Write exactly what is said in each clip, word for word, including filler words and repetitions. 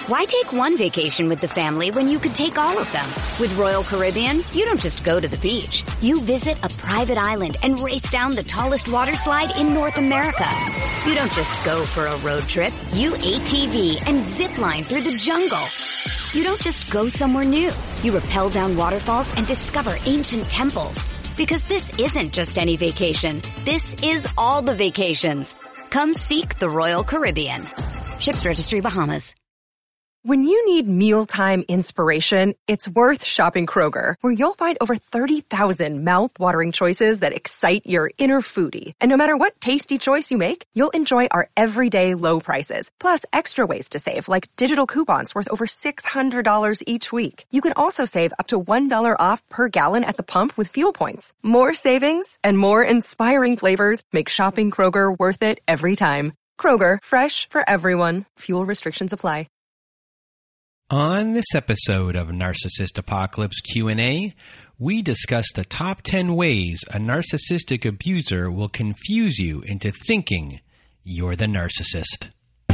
Why take one vacation with the family when you could take all of them? With Royal Caribbean, you don't just go to the beach. You visit a private island and race down the tallest water slide in North America. You don't just go for a road trip. You A T V and zip line through the jungle. You don't just go somewhere new. You rappel down waterfalls and discover ancient temples. Because this isn't just any vacation. This is all the vacations. Come seek the Royal Caribbean. Ships Registry, Bahamas. When you need mealtime inspiration, it's worth shopping Kroger, where you'll find over thirty thousand mouth-watering choices that excite your inner foodie. And no matter what tasty choice you make, you'll enjoy our everyday low prices, plus extra ways to save, like digital coupons worth over six hundred dollars each week. You can also save up to one dollar off per gallon at the pump with fuel points. More savings and more inspiring flavors make shopping Kroger worth it every time. Kroger, fresh for everyone. Fuel restrictions apply. On this episode of Narcissist Apocalypse Q and A, we discuss the top ten ways a narcissistic abuser will confuse you into thinking you're the narcissist.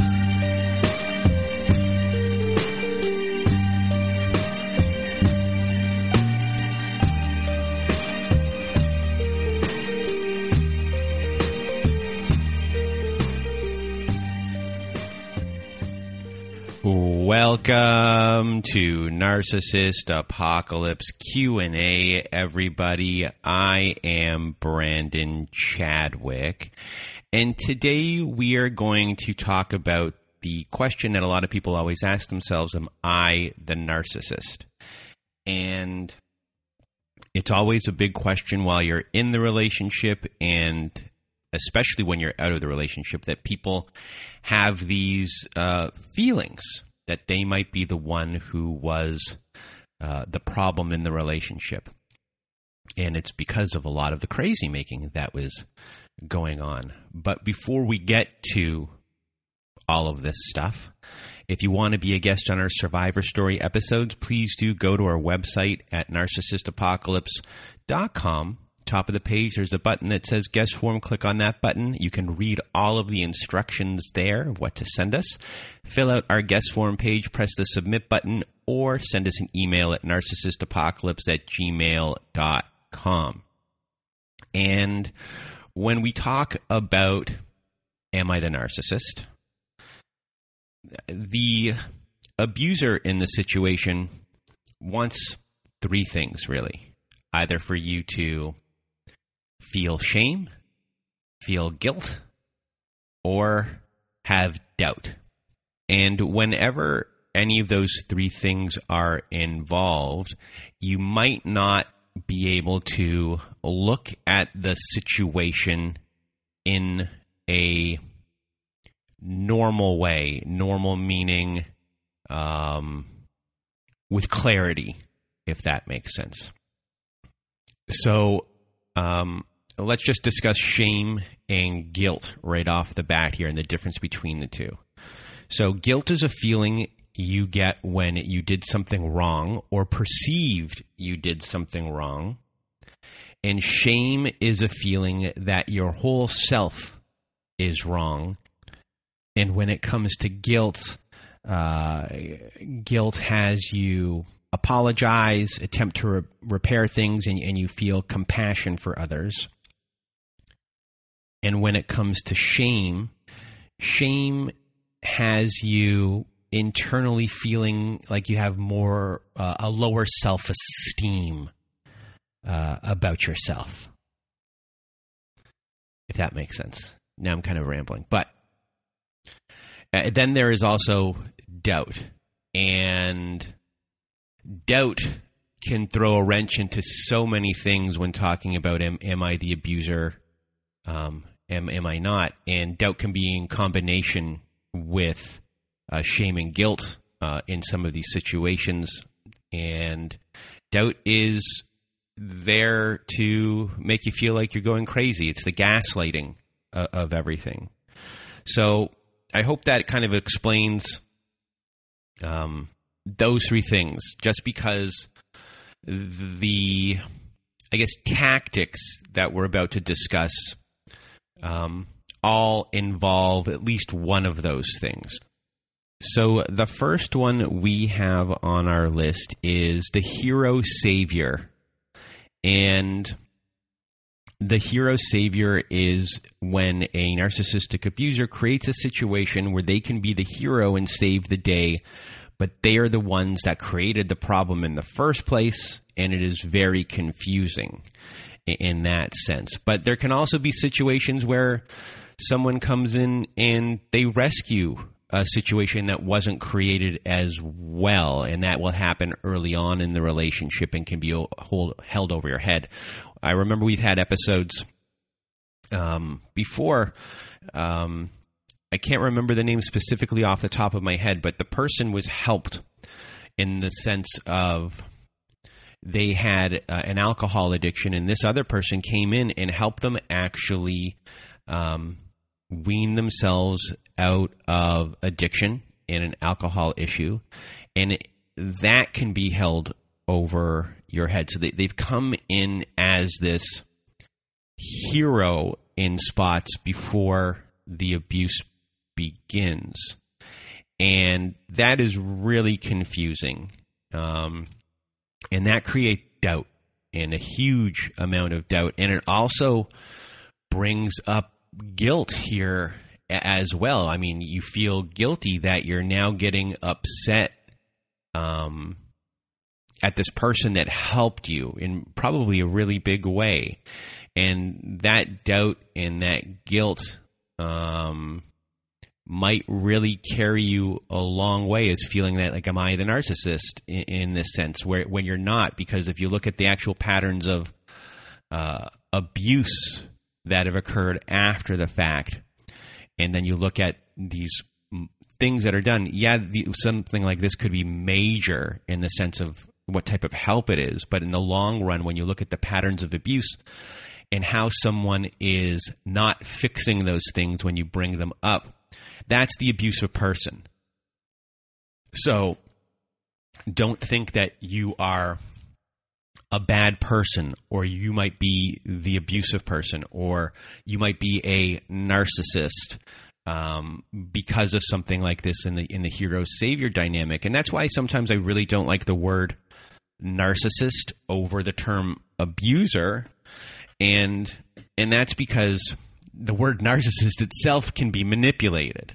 Welcome to Narcissist Apocalypse Q and A, everybody. I am Brandon Chadwick, and today we are going to talk about the question that a lot of people always ask themselves: am I the narcissist? And it's always a big question while you're in the relationship, and especially when you're out of the relationship, that people have these uh, feelings that they might be the one who was uh, the problem in the relationship. And it's because of a lot of the crazy making that was going on. But before we get to all of this stuff, if you want to be a guest on our Survivor Story episodes, please do go to our website at narcissist apocalypse dot com. Top of the page, there's a button that says guest form. Click on that button. You can read all of the instructions there of what to send us. Fill out our guest form page, press the submit button, or send us an email at narcissist apocalypse at gmail dot com. And when we talk about am I the narcissist, the abuser in the situation wants three things, really. Either for you to feel shame, feel guilt, or have doubt. And whenever any of those three things are involved, you might not be able to look at the situation in a normal way. Normal meaning um, with clarity, if that makes sense. So um, let's just discuss shame and guilt right off the bat here and the difference between the two. So guilt is a feeling you get when you did something wrong or perceived you did something wrong. And shame is a feeling that your whole self is wrong. And when it comes to guilt, uh, guilt has you apologize, attempt to re- repair things, and, and you feel compassion for others. And when it comes to shame, shame has you internally feeling like you have more, uh, a lower self-esteem uh, about yourself. If that makes sense. Now I'm kind of rambling. But uh, then there is also doubt. And doubt can throw a wrench into so many things when talking about am, am I the abuser, um, am, am I not? And doubt can be in combination with uh, shame and guilt uh, in some of these situations. And doubt is there to make you feel like you're going crazy. It's the gaslighting uh, of everything. So I hope that kind of explains um, those three things, just because the, I guess, tactics that we're about to discuss um, all involve at least one of those things. So the first one we have on our list is the hero savior. And the hero savior is when a narcissistic abuser creates a situation where they can be the hero and save the day, but they are the ones that created the problem in the first place, and it is very confusing in that sense. But there can also be situations where someone comes in and they rescue a situation that wasn't created as well, and that will happen early on in the relationship and can be hold, held over your head. I remember we've had episodes um, before. Um, I can't remember the name specifically off the top of my head, but the person was helped in the sense of they had uh, an alcohol addiction, and this other person came in and helped them actually um, wean themselves out of addiction and an alcohol issue, and it, that can be held over your head. So they, they've come in as this hero in spots before the abuse begins, and that is really confusing, um, and that creates doubt, and a huge amount of doubt, and it also brings up guilt here as well. I mean, you feel guilty that you're now getting upset um, at this person that helped you in probably a really big way. And that doubt and that guilt um, might really carry you a long way, as feeling that, like, am I the narcissist in, in this sense, where when you're not? Because if you look at the actual patterns of uh, abuse that have occurred after the fact, and then you look at these things that are done, yeah, the, something like this could be major in the sense of what type of help it is. But in the long run, when you look at the patterns of abuse and how someone is not fixing those things when you bring them up, that's the abusive person. So don't think that you are a bad person, or you might be the abusive person, or you might be a narcissist um, because of something like this in the in the hero savior dynamic. And that's why sometimes I really don't like the word narcissist over the term abuser, and and that's because the word narcissist itself can be manipulated.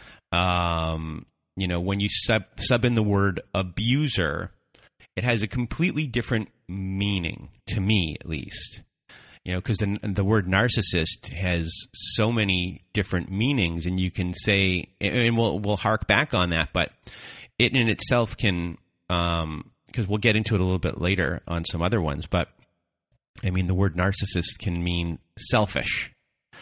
Um, you know, when you sub sub in the word abuser, it has a completely different meaning, to me at least. You know, because the, the word narcissist has so many different meanings, and you can say, and we'll we'll hark back on that, but it in itself can, um, because we'll get into it a little bit later on some other ones, but I mean, the word narcissist can mean selfish.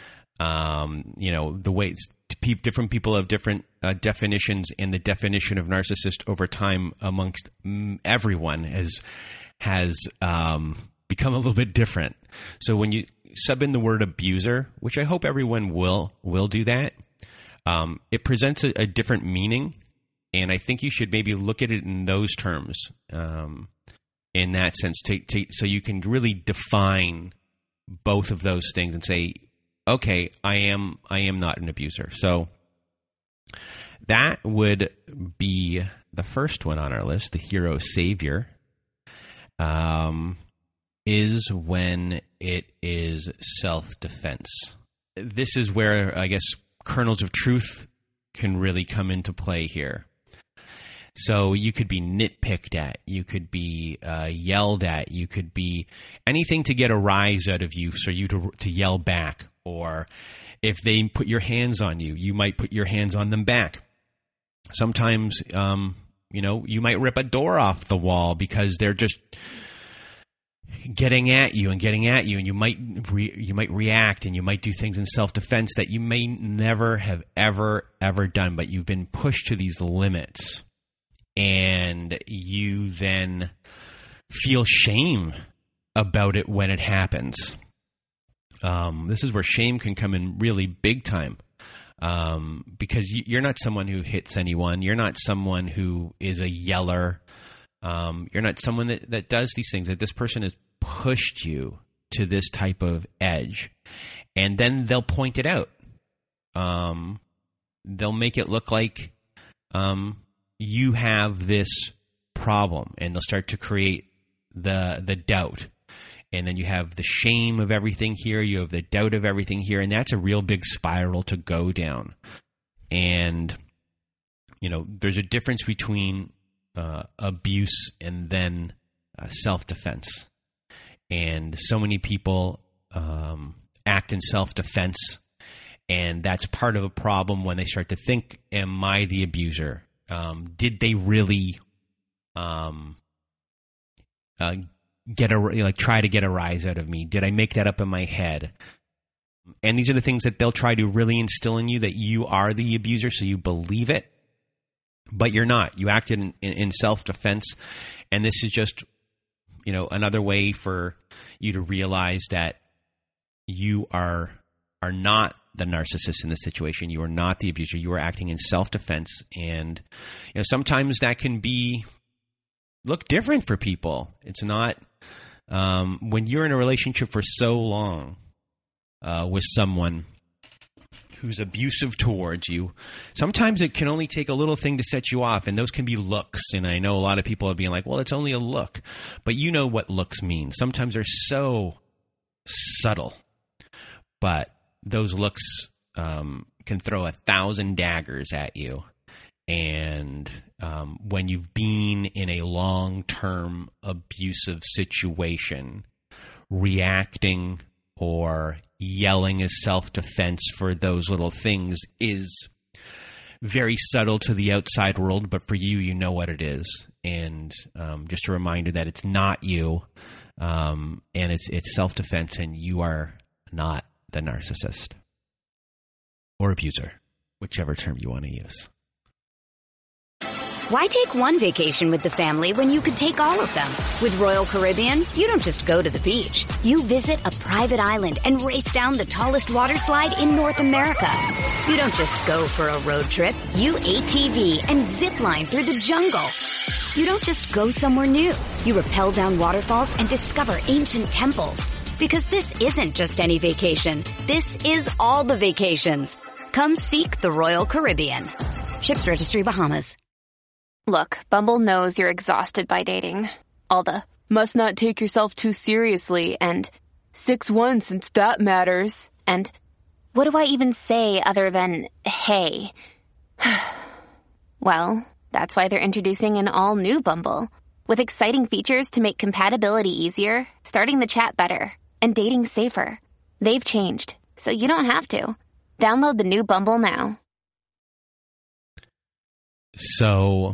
Um, you know, the way different people have different uh, definitions, and the definition of narcissist over time amongst everyone has has um, become a little bit different. So when you sub in the word abuser, which I hope everyone will will do that, um, it presents a, a different meaning, and I think you should maybe look at it in those terms, um, in that sense, to, to, so you can really define both of those things and say, okay, I am I am not an abuser. So that would be the first one on our list, the hero savior. Um, is when it is self-defense. This is where, I guess, kernels of truth can really come into play here. So you could be nitpicked at, you could be uh, yelled at, you could be anything to get a rise out of you, so you to, to yell back. Or if they put your hands on you, you might put your hands on them back. Sometimes, um, you know, you might rip a door off the wall because they're just getting at you and getting at you, and you might re- you might react, and you might do things in self-defense that you may never have ever, ever done, but you've been pushed to these limits, and you then feel shame about it when it happens. Um, this is where shame can come in really big time, um, because you're not someone who hits anyone. You're not someone who is a yeller. Um, you're not someone that, that does these things. That this person has pushed you to this type of edge, and then they'll point it out. Um, they'll make it look like um, you have this problem, and they'll start to create the the doubt. And then you have the shame of everything here. You have the doubt of everything here. And that's a real big spiral to go down. And, you know, there's a difference between uh, abuse and then uh, self-defense. And so many people um, act in self-defense. And that's part of a problem when they start to think, am I the abuser? Um, did they really um, uh, get a like try to get a rise out of me? Did I make that up in my head? And these are the things that they'll try to really instill in you, that you are the abuser, so you believe it, but you're not. You acted in, in, in self-defense, and this is just, you know, another way for you to realize that you are are not the narcissist in this situation. You are not the abuser. You are acting in self-defense, and you know sometimes that can be look different for people. It's not um, when you're in a relationship for so long uh, with someone who's abusive towards you. Sometimes it can only take a little thing to set you off, and those can be looks. And I know a lot of people are being like, "Well, it's only a look," but you know what looks mean. Sometimes they're so subtle, but those looks um, can throw a thousand daggers at you. And um, when you've been in a long-term abusive situation, reacting or yelling as self-defense for those little things is very subtle to the outside world, but for you, you know what it is. And um, just a reminder that it's not you, um, and it's it's self-defense, and you are not the narcissist or abuser, whichever term you want to use. Why take one vacation with the family when you could take all of them? With Royal Caribbean, you don't just go to the beach. You visit a private island and race down the tallest water slide in North America. You don't just go for a road trip. You A T V and zip line through the jungle. You don't just go somewhere new. You rappel down waterfalls and discover ancient temples. Because this isn't just any vacation. This is all the vacations. Come seek the Royal Caribbean. Ships Registry, Bahamas. Look, Bumble knows you're exhausted by dating. All the, must not take yourself too seriously, and six one since that matters, and what do I even say other than, hey? Well, that's why they're introducing an all-new Bumble, with exciting features to make compatibility easier, starting the chat better, and dating safer. They've changed, so you don't have to. Download the new Bumble now. So,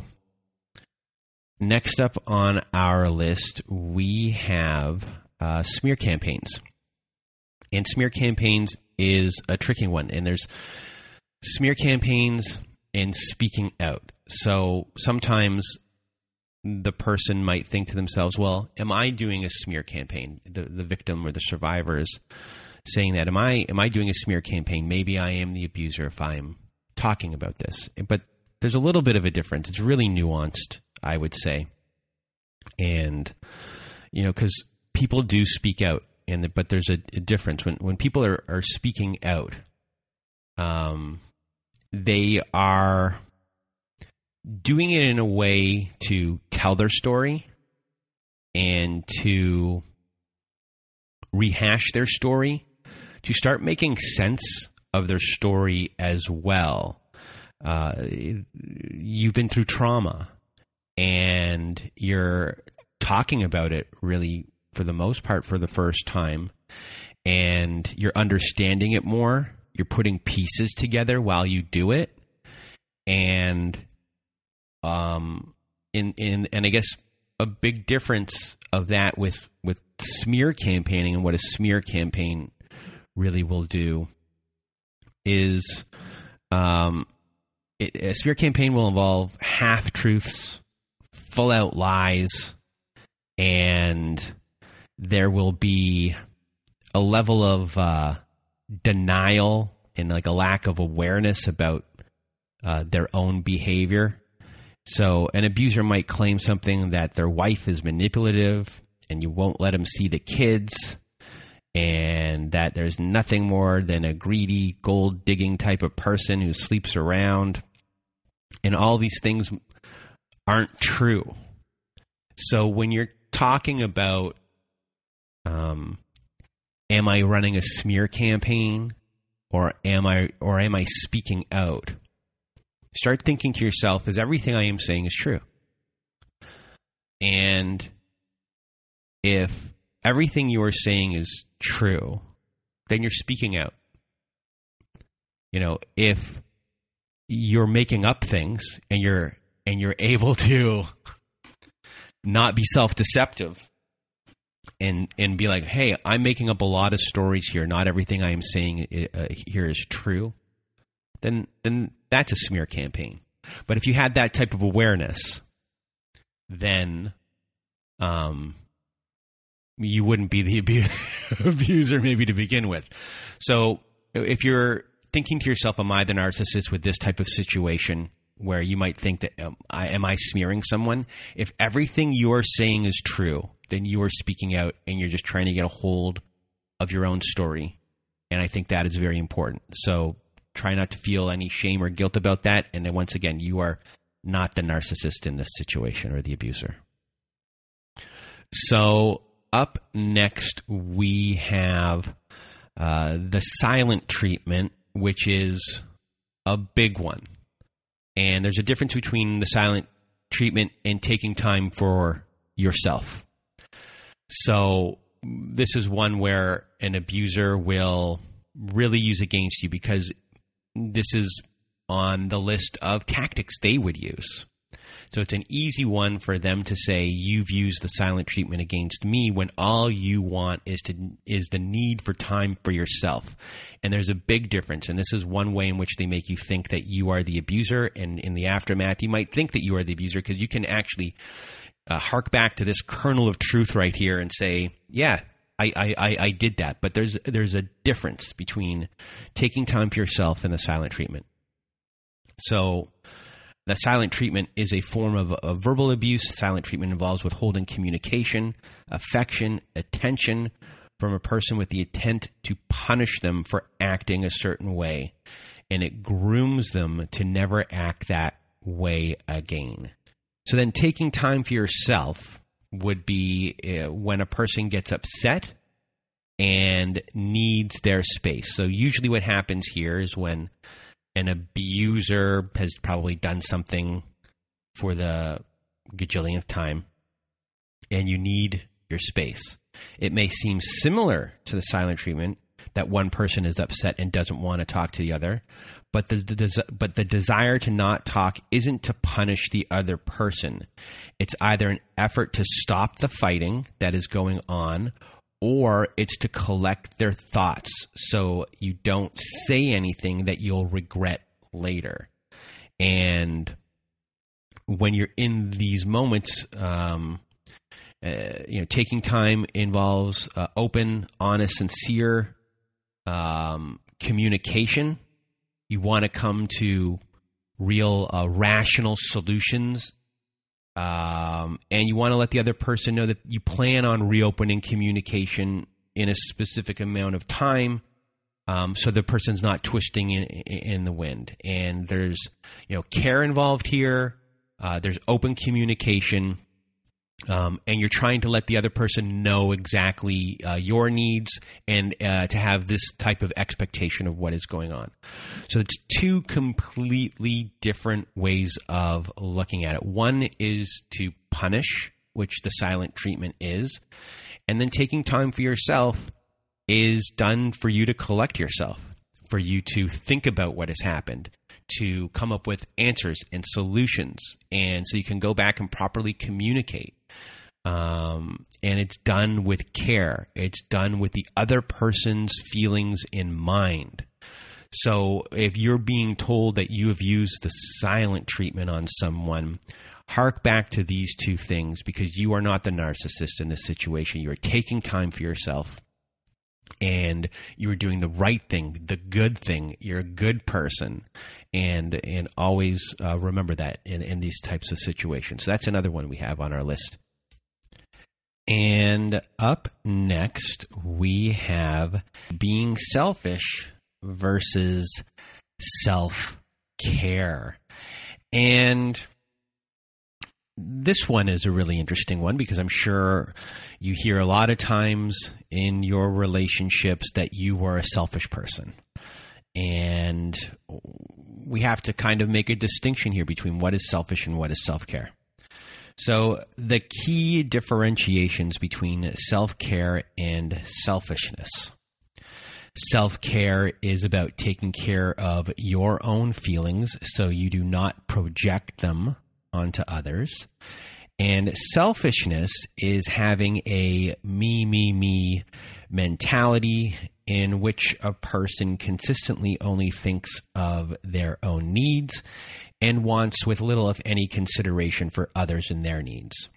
next up on our list, we have uh, smear campaigns. And smear campaigns is a tricky one. And there's smear campaigns and speaking out. So sometimes the person might think to themselves, well, am I doing a smear campaign? The the victim or the survivor is saying that, am I am I doing a smear campaign? Maybe I am the abuser if I'm talking about this. But there's a little bit of a difference. It's really nuanced, I would say. And, you know, because people do speak out, and the, but there's a, a difference. When when people are, are speaking out, um, they are doing it in a way to tell their story and to rehash their story, to start making sense of their story as well. Uh, you've been through trauma, and you're talking about it really, for the most part, for the first time, and you're understanding it more. You're putting pieces together while you do it, and um, in in and I guess a big difference of that with with smear campaigning and what a smear campaign really will do is, um. It, a smear campaign will involve half-truths, full-out lies, and there will be a level of uh, denial and like a lack of awareness about uh, their own behavior. So an abuser might claim something that their wife is manipulative and you won't let them see the kids, and that there's nothing more than a greedy, gold-digging type of person who sleeps around. And all these things aren't true. So when you're talking about, um, am I running a smear campaign, or am I or am I speaking out? Start thinking to yourself, is everything I am saying is true? And if everything you are saying is true, then you're speaking out. You know, if you're making up things and you're and you're able to not be self-deceptive and and be like, hey, I'm making up a lot of stories here. Not everything I am saying uh, here is true. Then then that's a smear campaign. But if you had that type of awareness, then um, you wouldn't be the abu- abuser maybe to begin with. So if you're thinking to yourself, am I the narcissist with this type of situation where you might think that, um, I, am I smearing someone? If everything you're saying is true, then you are speaking out and you're just trying to get a hold of your own story. And I think that is very important. So try not to feel any shame or guilt about that. And then once again, you are not the narcissist in this situation or the abuser. So up next, we have uh, the silent treatment, which is a big one. And there's a difference between the silent treatment and taking time for yourself. So this is one where an abuser will really use against you because this is on the list of tactics they would use. So it's an easy one for them to say, you've used the silent treatment against me, when all you want is to is the need for time for yourself. And there's a big difference. And this is one way in which they make you think that you are the abuser. And in the aftermath, you might think that you are the abuser because you can actually uh, hark back to this kernel of truth right here and say, yeah, I, I, I did that. But there's there's a difference between taking time for yourself and the silent treatment. So the silent treatment is a form of, of verbal abuse. Silent treatment involves withholding communication, affection, attention from a person with the intent to punish them for acting a certain way. And it grooms them to never act that way again. So then taking time for yourself would be uh, when a person gets upset and needs their space. So usually what happens here is when an abuser has probably done something for the gajillionth time, and you need your space. It may seem similar to the silent treatment that one person is upset and doesn't want to talk to the other, but the, the but the desire to not talk isn't to punish the other person. It's either an effort to stop the fighting that is going on, or it's to collect their thoughts so you don't say anything that you'll regret later. And when you're in these moments, um, uh, you know, taking time involves uh, open, honest, sincere um, communication. You want to come to real, uh, rational solutions. Um, and you want to let the other person know that you plan on reopening communication in a specific amount of time, um, so the person's not twisting in, in the wind. And there's, you know, care involved here. Uh, there's open communication, um, and you're trying to let the other person know exactly uh, your needs and uh, to have this type of expectation of what is going on. So it's two completely different ways of looking at it. One is to punish, which the silent treatment is, and then taking time for yourself is done for you to collect yourself, for you to think about what has happened, to come up with answers and solutions, and so you can go back and properly communicate. Um, and it's done with care. It's done with the other person's feelings in mind. So if you're being told that you have used the silent treatment on someone, hark back to these two things, because you are not the narcissist in this situation. You are taking time for yourself, and you are doing the right thing, the good thing. You're a good person, and and always uh, remember that in, in these types of situations. So that's another one we have on our list. And up next, we have being selfish versus self-care. And this one is a really interesting one because I'm sure you hear a lot of times in your relationships that you are a selfish person. And we have to kind of make a distinction here between what is selfish and what is self-care. So the key differentiations between self-care and selfishness. Self-care is about taking care of your own feelings so you do not project them onto others. And selfishness is having a me, me, me mentality in which a person consistently only thinks of their own needs and wants with little, if any, consideration for others and their needs.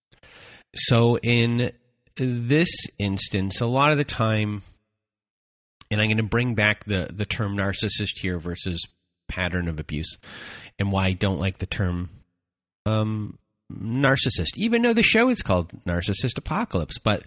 So in this instance, a lot of the time, and I'm going to bring back the, the term narcissist here versus pattern of abuse, and why I don't like the term um, narcissist, even though the show is called Narcissist Apocalypse. But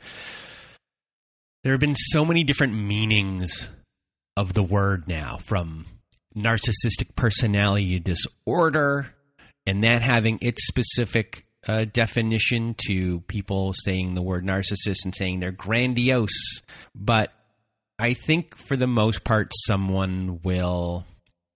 there have been so many different meanings of the word now, from narcissistic personality disorder, and that having its specific uh, definition, to people saying the word narcissist and saying they're grandiose. But I think for the most part, someone will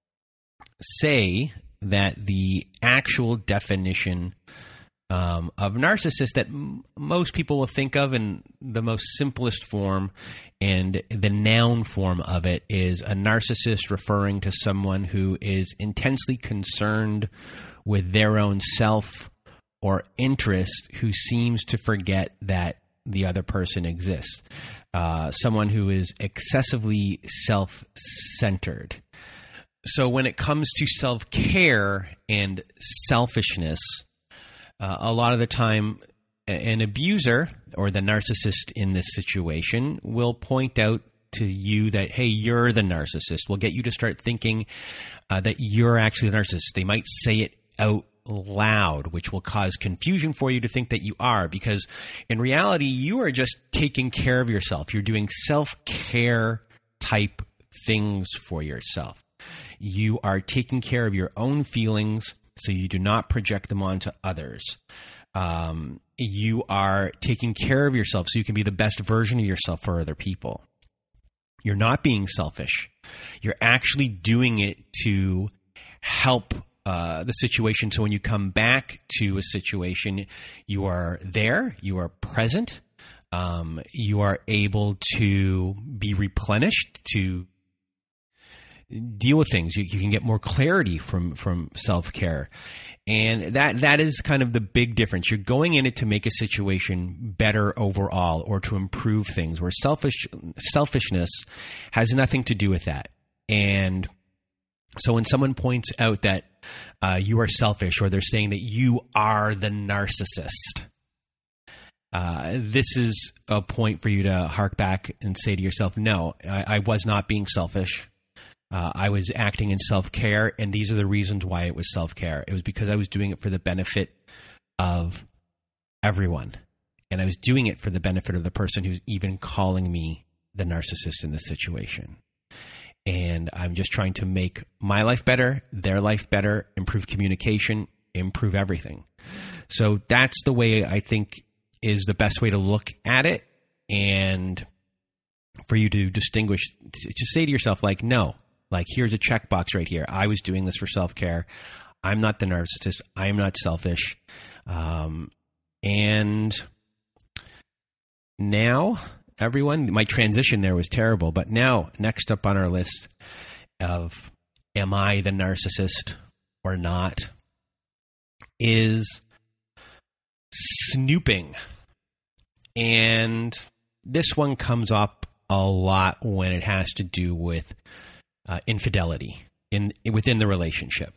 say that the actual definition um, of narcissist that m- most people will think of in the most simplest form, and the noun form of it, is a narcissist referring to someone who is intensely concerned with their own self or interest, who seems to forget that the other person exists. Uh, someone who is excessively self-centered. So when it comes to self-care and selfishness, uh, a lot of the time an abuser or the narcissist in this situation will point out to you that, hey, you're the narcissist. Will get you to start thinking uh, that you're actually the narcissist. They might say it out loud, which will cause confusion for you to think that you are, because in reality, you are just taking care of yourself. You're doing self-care type things for yourself. You are taking care of your own feelings so you do not project them onto others. Um, you are taking care of yourself so you can be the best version of yourself for other people. You're not being selfish. You're actually doing it to help Uh, the situation. So when you come back to a situation, you are there, you are present, um, you are able to be replenished, to deal with things. You, you can get more clarity from, from self-care. And that that is kind of the big difference. You're going in it to make a situation better overall, or to improve things, where selfish selfishness has nothing to do with that. And so when someone points out that uh, you are selfish, or they're saying that you are the narcissist, uh, this is a point for you to hark back and say to yourself, no, I, I was not being selfish. Uh, I was acting in self-care, and these are the reasons why it was self-care. It was because I was doing it for the benefit of everyone, and I was doing it for the benefit of the person who's even calling me the narcissist in this situation. And I'm just trying to make my life better, their life better, improve communication, improve everything. So that's the way I think is the best way to look at it. And for you to distinguish, to say to yourself, like, no, like, here's a checkbox right here. I was doing this for self-care. I'm not the narcissist. I'm not selfish. Um, and now... Everyone, my transition there was terrible, but now, next up on our list of am I the narcissist or not, is snooping. And this one comes up a lot when it has to do with uh, infidelity in within the relationship,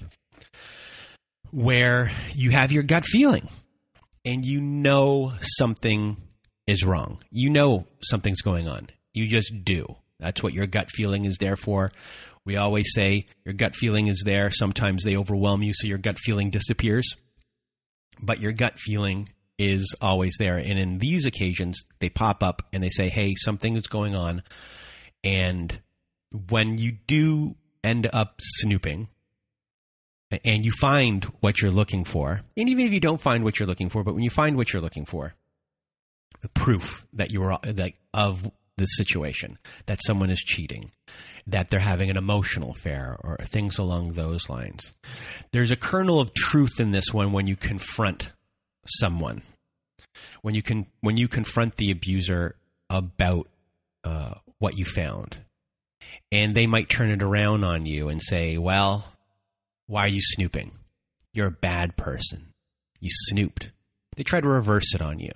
where you have your gut feeling and you know something is wrong. You know something's going on. You just do. That's what your gut feeling is there for. We always say your gut feeling is there. Sometimes they overwhelm you, so your gut feeling disappears. But your gut feeling is always there. And in these occasions, they pop up and they say, hey, something is going on. And when you do end up snooping, and you find what you're looking for, and even if you don't find what you're looking for, but when you find what you're looking for, the proof that you are like of the situation, that someone is cheating, that they're having an emotional affair, or things along those lines. There's a kernel of truth in this one when you confront someone, when you can when you confront the abuser about uh, what you found, and they might turn it around on you and say, "Well, why are you snooping? You're a bad person. You snooped." They try to reverse it on you,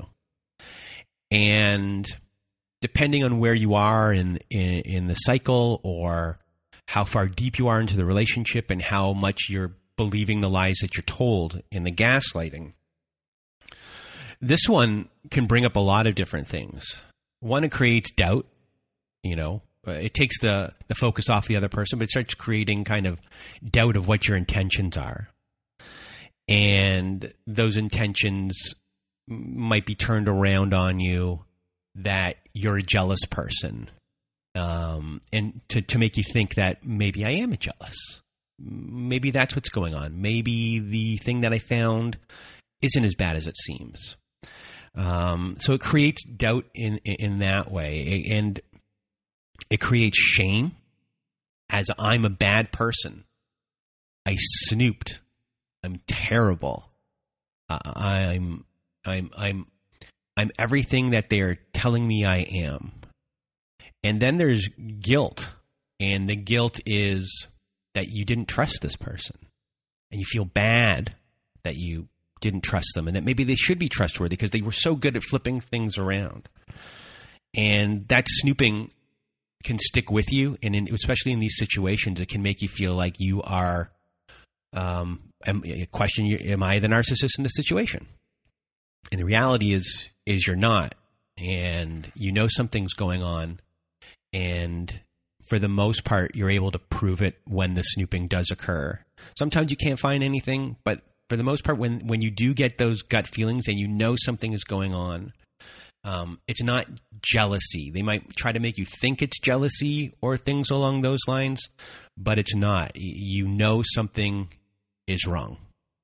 and depending on where you are in, in in the cycle, or how far deep you are into the relationship, and how much you're believing the lies that you're told in the gaslighting, this one can bring up a lot of different things. One, it creates doubt. You know, it takes the, the focus off the other person, but it starts creating kind of doubt of what your intentions are. And those intentions might be turned around on you, that you're a jealous person, um, and to, to make you think that maybe I am jealous. Maybe that's what's going on. Maybe the thing that I found isn't as bad as it seems. Um, so it creates doubt in, in that way, and it creates shame, as I'm a bad person. I snooped. I'm terrible. Uh, I'm I'm I'm I'm everything that they're telling me I am. And then there's guilt. And the guilt is that you didn't trust this person. And you feel bad that you didn't trust them, and that maybe they should be trustworthy because they were so good at flipping things around. And that snooping can stick with you. And in, especially in these situations, it can make you feel like you are, um, am, question, am I the narcissist in this situation? And the reality is, is you're not, and you know something's going on, and for the most part, you're able to prove it when the snooping does occur. Sometimes you can't find anything, but for the most part, when, when you do get those gut feelings and you know something is going on, um, it's not jealousy. They might try to make you think it's jealousy or things along those lines, but it's not. You know something is wrong.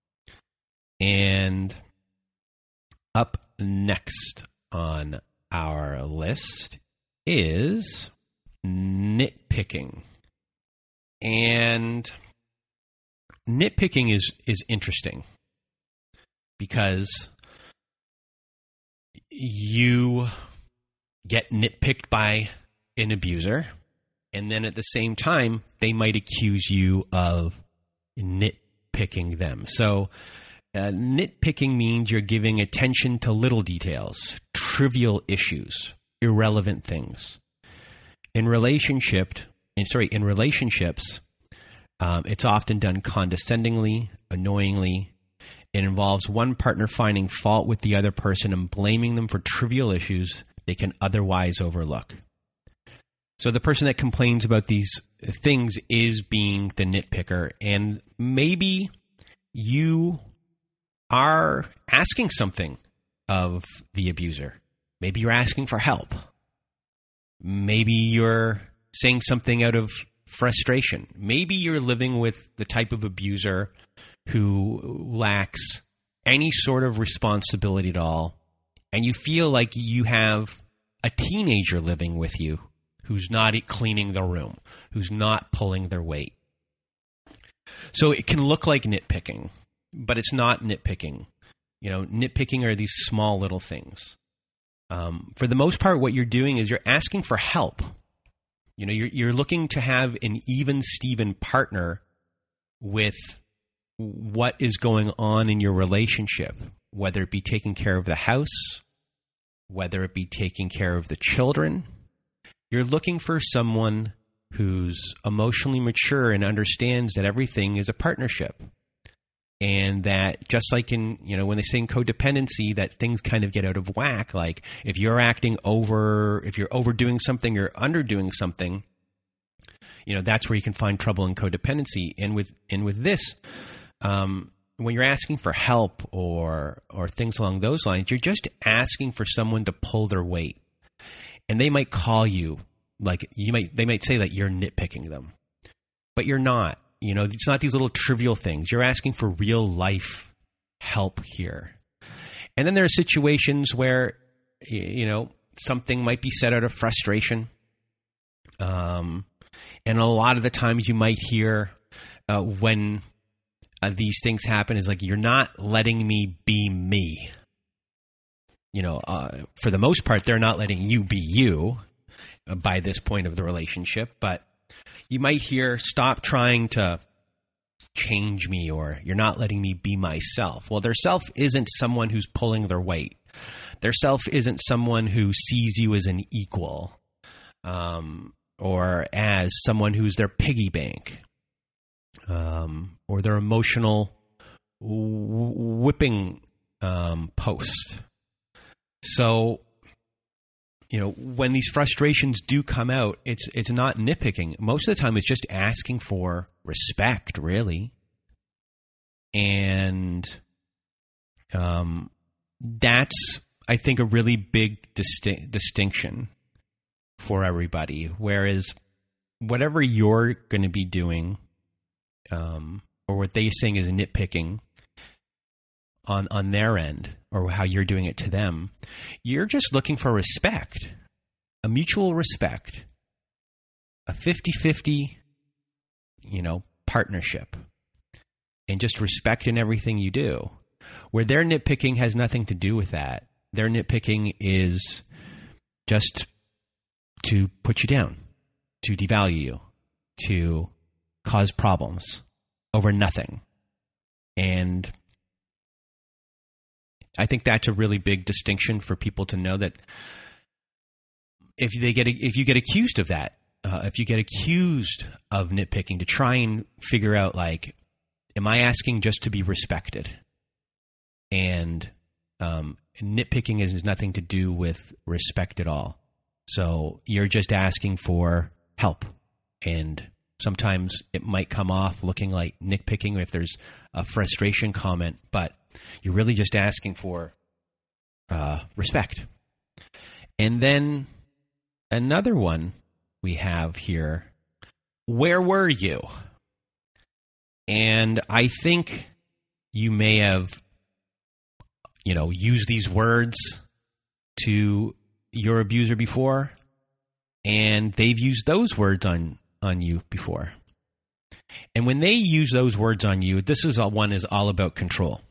And up next on our list is nitpicking. And nitpicking is, is interesting because you get nitpicked by an abuser, and then at the same time, they might accuse you of nitpicking them. So Uh, nitpicking means you're giving attention to little details, trivial issues, irrelevant things. In relationship, in, sorry, in relationships, um, it's often done condescendingly, annoyingly. It involves one partner finding fault with the other person and blaming them for trivial issues they can otherwise overlook. So the person that complains about these things is being the nitpicker, and maybe you are asking something of the abuser. Maybe you're asking for help. Maybe you're saying something out of frustration. Maybe you're living with the type of abuser who lacks any sort of responsibility at all, and you feel like you have a teenager living with you who's not cleaning the room, who's not pulling their weight. So it can look like nitpicking, but it's not nitpicking. You know, nitpicking are these small little things. Um, for the most part, what you're doing is you're asking for help. You know, you're, you're looking to have an even Steven partner with what is going on in your relationship, whether it be taking care of the house, whether it be taking care of the children. You're looking for someone who's emotionally mature and understands that everything is a partnership. And that just like in, you know, when they say in codependency, that things kind of get out of whack. Like if you're acting over, if you're overdoing something or underdoing something, you know, that's where you can find trouble in codependency. And with, and with this, um, when you're asking for help or, or things along those lines, you're just asking for someone to pull their weight. And they might call you, like you might, they might say that you're nitpicking them, but you're not. You know, it's not these little trivial things. You're asking for real life help here. And then there are situations where, you know, something might be said out of frustration. Um, and a lot of the times you might hear uh, when uh, these things happen is like, you're not letting me be me. You know, uh, for the most part, they're not letting you be you uh, by this point of the relationship. But you might hear, stop trying to change me, or you're not letting me be myself. Well, their self isn't someone who's pulling their weight. Their self isn't someone who sees you as an equal, um, or as someone who's their piggy bank, um, or their emotional w- whipping um, post. So, you know, when these frustrations do come out, it's it's not nitpicking. Most of the time, it's just asking for respect, really. And um, that's, I think, a really big disti- distinction for everybody. Whereas whatever you're going to be doing, um, or what they're saying is nitpicking on, on their end, or how you're doing it to them, you're just looking for respect, a mutual respect, a fifty-fifty, you know, partnership, and just respect in everything you do. Where their nitpicking has nothing to do with that. Their nitpicking is just to put you down, to devalue you, to cause problems over nothing. And I think that's a really big distinction for people to know, that if they get if you get accused of that, uh, if you get accused of nitpicking, to try and figure out, like, am I asking just to be respected? And um, nitpicking has nothing to do with respect at all. So you're just asking for help, and sometimes it might come off looking like nitpicking if there's a frustration comment, but you're really just asking for uh, respect. And then another one we have here, where were you? And I think you may have, you know, used these words to your abuser before, and they've used those words on, on you before. And when they use those words on you, this is all, one is all about control.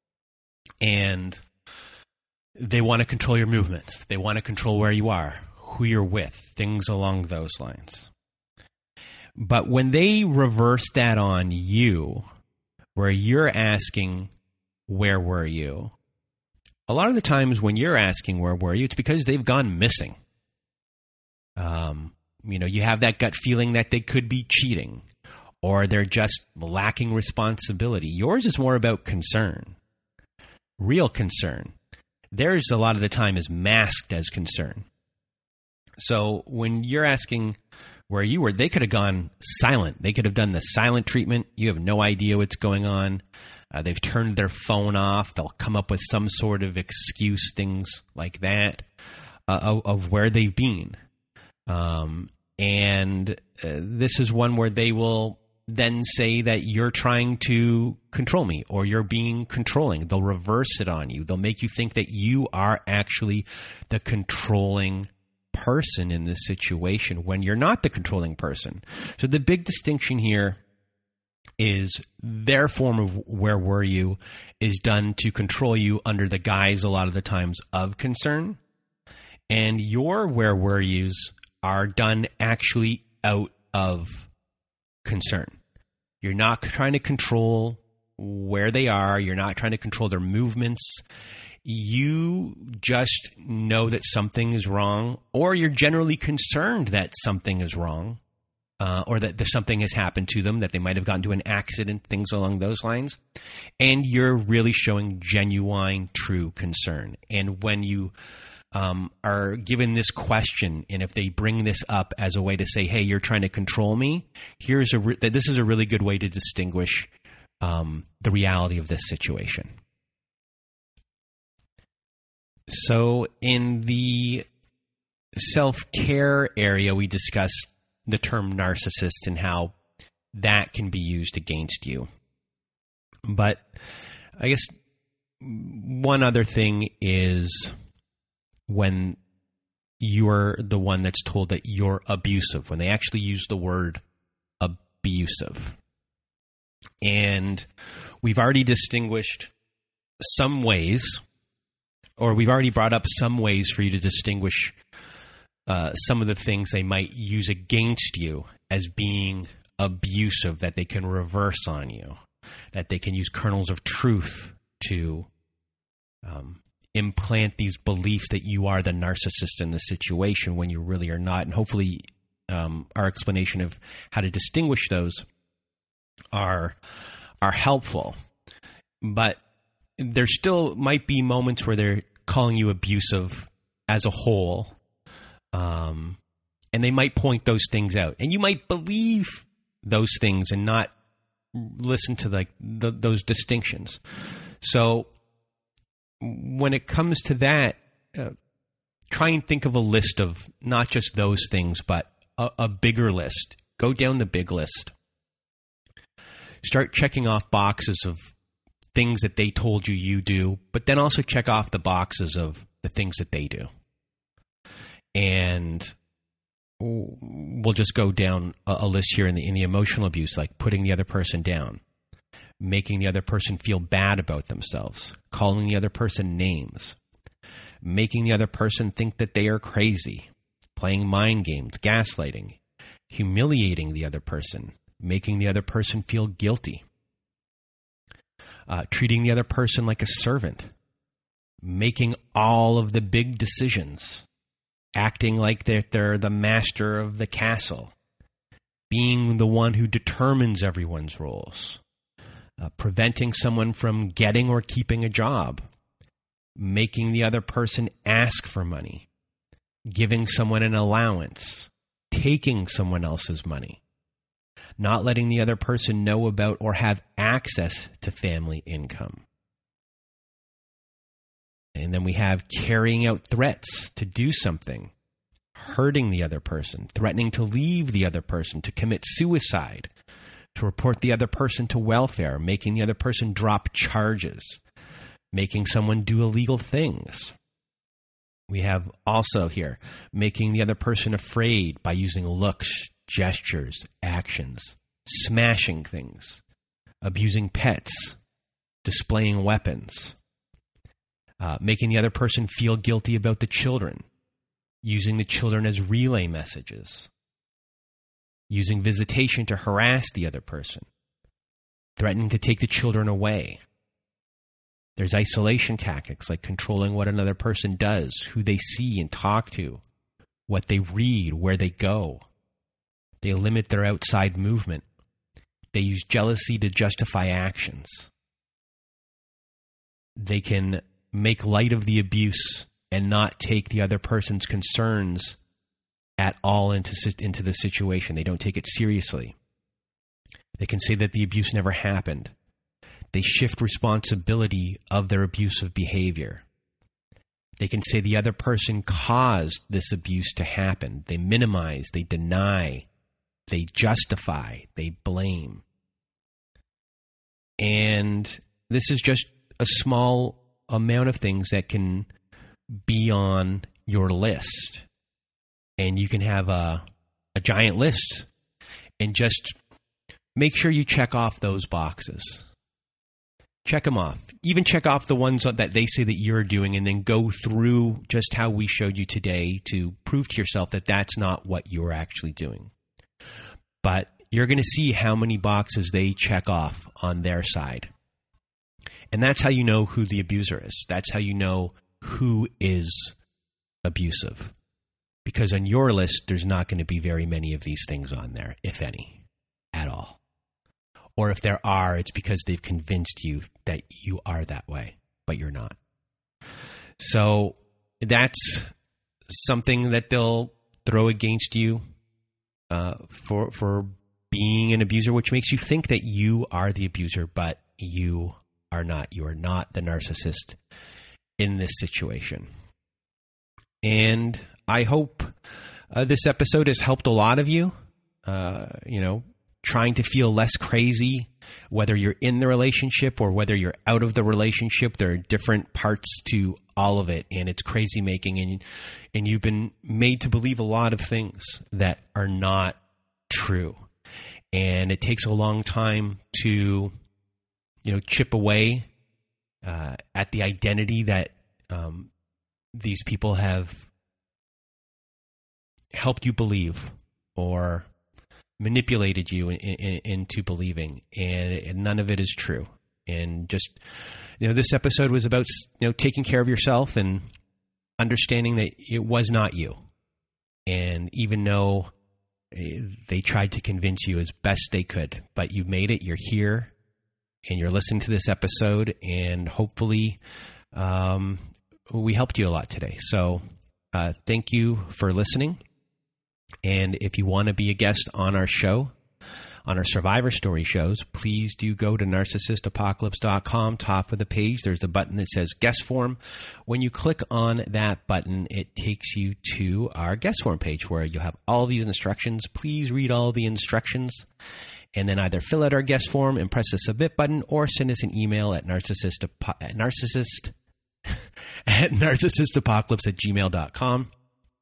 And they want to control your movements. They want to control where you are, who you're with, things along those lines. But when they reverse that on you, where you're asking, where were you? A lot of the times when you're asking, where were you, it's because they've gone missing. Um, you know, you have that gut feeling that they could be cheating, or they're just lacking responsibility. Yours is more about concern. Real concern. Theirs, a lot of the time, is masked as concern. So when you're asking where you were, they could have gone silent. They could have done the silent treatment. You have no idea what's going on. Uh, they've turned their phone off. They'll come up with some sort of excuse, things like that, uh, of, of where they've been. Um, and uh, this is one where they will then say that you're trying to control me, or you're being controlling. They'll reverse it on you. They'll make you think that you are actually the controlling person in this situation when you're not the controlling person. So the big distinction here is their form of where were you is done to control you under the guise, a lot of the times, of concern. And your where were yous are done actually out of concern. You're not trying to control where they are. You're not trying to control their movements. You just know that something is wrong, or you're generally concerned that something is wrong, uh, or that something has happened to them, that they might have gotten into an accident, things along those lines. And you're really showing genuine, true concern. And when you um, are given this question, and if they bring this up as a way to say, hey, you're trying to control me, here's a re- that this is a really good way to distinguish um, the reality of this situation. So in the self-care area, we discussed the term narcissist and how that can be used against you. But I guess one other thing is when you're the one that's told that you're abusive, when they actually use the word abusive. And we've already distinguished some ways, or we've already brought up some ways for you to distinguish uh, some of the things they might use against you as being abusive, that they can reverse on you, that they can use kernels of truth to um, implant these beliefs that you are the narcissist in the situation when you really are not. And hopefully um, our explanation of how to distinguish those are are helpful. But there still might be moments where they're calling you abusive as a whole, um, and they might point those things out. And you might believe those things and not listen to like the, those distinctions. So when it comes to that, uh, try and think of a list of not just those things, but a, a bigger list. Go down the big list. Start checking off boxes of things that they told you you do, but then also check off the boxes of the things that they do. And we'll just go down a, a list here in the in the emotional abuse, like putting the other person down, making the other person feel bad about themselves, calling the other person names, making the other person think that they are crazy, playing mind games, gaslighting, humiliating the other person, making the other person feel guilty, uh, treating the other person like a servant, making all of the big decisions, acting like they're, they're the master of the castle, being the one who determines everyone's roles, uh, preventing someone from getting or keeping a job, making the other person ask for money, giving someone an allowance, taking someone else's money, not letting the other person know about or have access to family income. And then we have carrying out threats to do something, hurting the other person, threatening to leave the other person, to commit suicide, to report the other person to welfare, making the other person drop charges, making someone do illegal things. We have also here making the other person afraid by using looks, gestures, actions, smashing things, abusing pets, displaying weapons, uh, making the other person feel guilty about the children, using the children as relay messages, using visitation to harass the other person, threatening to take the children away. There's isolation tactics like controlling what another person does, who they see and talk to, what they read, where they go. They limit their outside movement. They use jealousy to justify actions. They can make light of the abuse and not take the other person's concerns at all into, into the situation. They don't take it seriously. They can say that the abuse never happened. They shift responsibility of their abusive behavior. They can say the other person caused this abuse to happen. They minimize, they deny, they justify, they blame. And this is just a small amount of things that can be on your list. And you can have a, a giant list and just make sure you check off those boxes. Check them off. Even check off the ones that they say that you're doing, and then go through just how we showed you today to prove to yourself that that's not what you're actually doing. But you're going to see how many boxes they check off on their side. And that's how you know who the abuser is. That's how you know who is abusive. Because on your list, there's not going to be very many of these things on there, if any, at all. Or if there are, it's because they've convinced you that you are that way, but you're not. So that's something that they'll throw against you uh, for for being an abuser, which makes you think that you are the abuser, but you are not. You are not the narcissist in this situation. And I hope uh, this episode has helped a lot of you. Uh, you know, trying to feel less crazy, whether you're in the relationship or whether you're out of the relationship. There are different parts to all of it, and it's crazy making, and and you've been made to believe a lot of things that are not true. And it takes a long time to, you know, chip away uh, at the identity that um, these people have helped you believe or manipulated you in, in, into believing, and, and none of it is true. And just, you know, this episode was about, you know, taking care of yourself and understanding that it was not you. And even though they tried to convince you as best they could, but you made it, you're here, and you're listening to this episode, and hopefully um, we helped you a lot today. So uh, thank you for listening. And if you want to be a guest on our show, on our Survivor Story shows, please do go to narcissist apocalypse dot com. Top of the page, there's a button that says guest form. When you click on that button, it takes you to our guest form page where you'll have all these instructions. Please read all the instructions and then either fill out our guest form and press the submit button, or send us an email at narcissist, at narcissist at narcissistapocalypse at gmail dot com.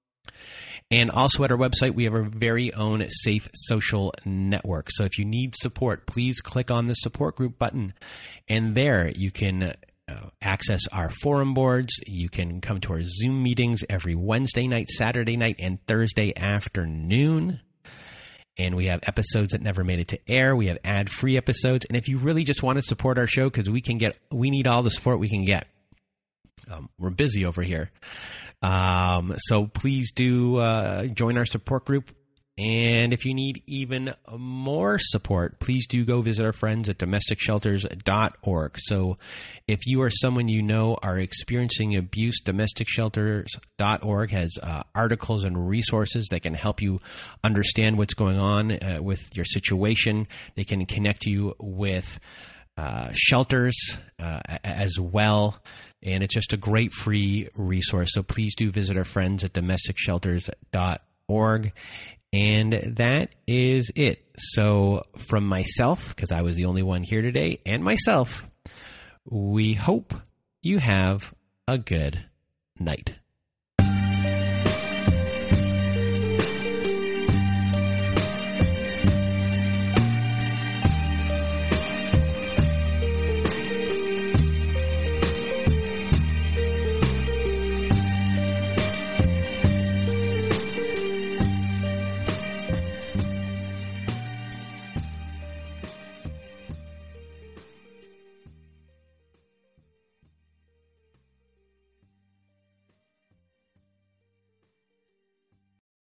And also at our website, we have our very own safe social network. So if you need support, please click on the support group button. And there you can uh, access our forum boards. You can come to our Zoom meetings every Wednesday night, Saturday night, and Thursday afternoon. And we have episodes that never made it to air. We have ad-free episodes. And if you really just want to support our show, because we can get, we need all the support we can get. Um, we're busy over here. Um, so please do uh, join our support group. And if you need even more support, please do go visit our friends at domestic shelters dot org. So if you or someone you know are experiencing abuse, domestic shelters dot org has uh, articles and resources that can help you understand what's going on uh, with your situation. They can connect you with uh, shelters uh, as well. And it's just a great free resource. So please do visit our friends at domestic shelters dot org. And that is it. So from myself, because I was the only one here today, and myself, we hope you have a good night.